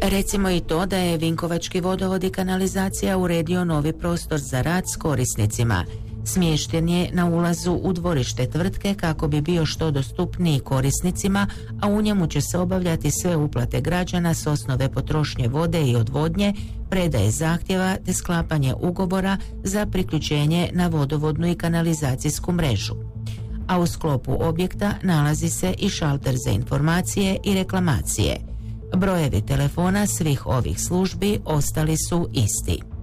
Recimo i to da je Vinkovački vodovod i kanalizacija uredio novi prostor za rad s korisnicima. Smješten je na ulazu u dvorište tvrtke kako bi bio što dostupniji korisnicima, a u njemu će se obavljati sve uplate građana s osnove potrošnje vode i odvodnje, predaje zahtjeva te sklapanje ugovora za priključenje na vodovodnu i kanalizacijsku mrežu. A u sklopu objekta nalazi se i šalter za informacije i reklamacije. Brojevi telefona svih ovih službi ostali su isti.